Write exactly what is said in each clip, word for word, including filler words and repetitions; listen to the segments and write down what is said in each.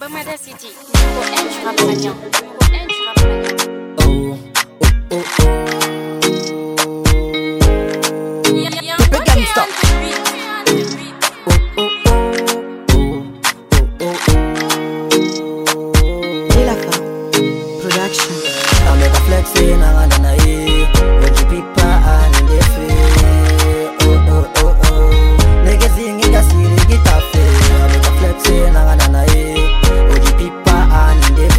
Mada City. Numéro un du rap malien. Numéro un du rap malien. Oh, oh, oh, oh. Pepe Gangsta. Oh, oh, oh, oh, oh, oh. Lilaka Production. I make a flex in a na na eh. When you pipa and the fe. Oh, oh, oh, oh. Niggas sing it a siri guitar fe. I make a flex in a na na eh. When you pipa and the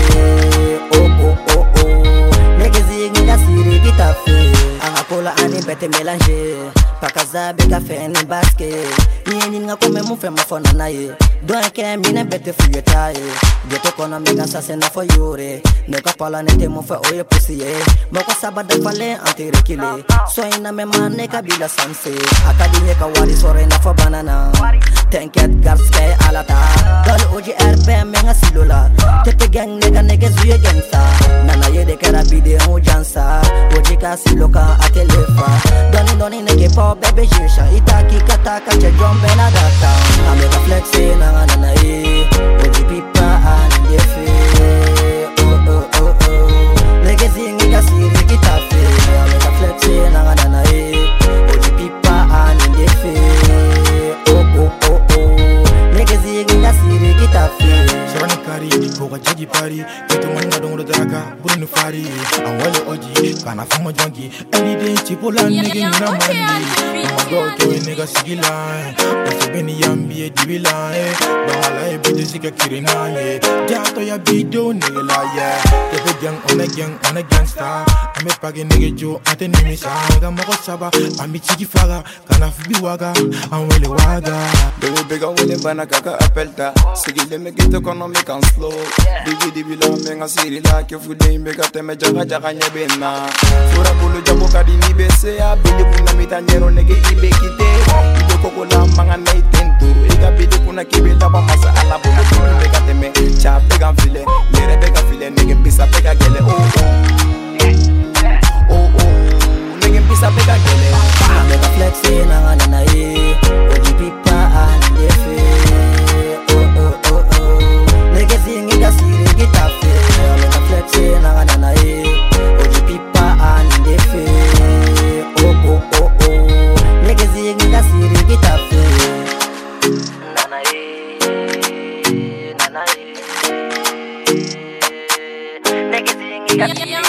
fe. Oh, oh, oh, oh. Niggas sing it a siri guitar fe. Anga cola ani bete mélanger. Pakaza be café ni basket. Ni ni nga come mu fe ma fona na ye. Don't care me na bete fu yeta ye. Geto kona mega sa se na fo yore. Ne ka pala ne te mu fe oye pussy ye. Moko sabada fale anti rekile. So ina me man ne ka bila sanse. Akadi ne ka wari sore na fo banana. Tenket garske alata. Dol oji erbe me nga silola. Tepe gang nega nega zuye gangsta. Nana ye de kera bide mu jansa. Oji ka siloka atelefa. Doni doni nege po bebe jisha. Itaki kataka che jombe na data. I make a flex in a na na eh. Oji pipa and the fe. Oh oh oh oh. Nigga sing it a siri guitar fe. I make a flex in a na na eh. Oji pipa and the fe. Oh oh oh oh. Nigga sing it a siri guitar fe. Sarani kari, koka jagi pari. Keto manga dongo daga, bunu fari. Awale oji, kana famo jongi. Every day chipola nigga nina mandi. Oh my God, kewe nigga sigila. Oso beni yambi e dibila eh. Bangala e bidu sika kirina eh. Jato ya bido nigga la yeah. Tepe gang on a gang on a gangsta. Ame pagi nigga jo ate nimisa. Nigga moko saba, ami chiki faga. Kana fubi waga, anwele waga. Baby bega wele bana kaka apelta. Sigile me gito kono me kan slow. Divi divi la menga siri la ke fude mega teme jaga jaga nyebena. Fura bulu jabo kadi ni bese ya bili kuna mitanyero nege ibe kite. Ido koko la manga na itenturu. Ega bili kuna kibe la ba masa ala bulu bulu mega teme. Cha bega file, lere bega file nege bisa bega gele. Oh oh, oh oh, nege bisa bega gele. I make a flex in a na na eh. Oji pipa and the fe. Oh oh oh oh. Nigga sing it a siri guitar fe. I make a flex in a na na eh. Oji pipa and the fe. Oh oh oh oh. Nigga sing it a siri guitar fe. Na na eh, na na eh. Nigga sing it a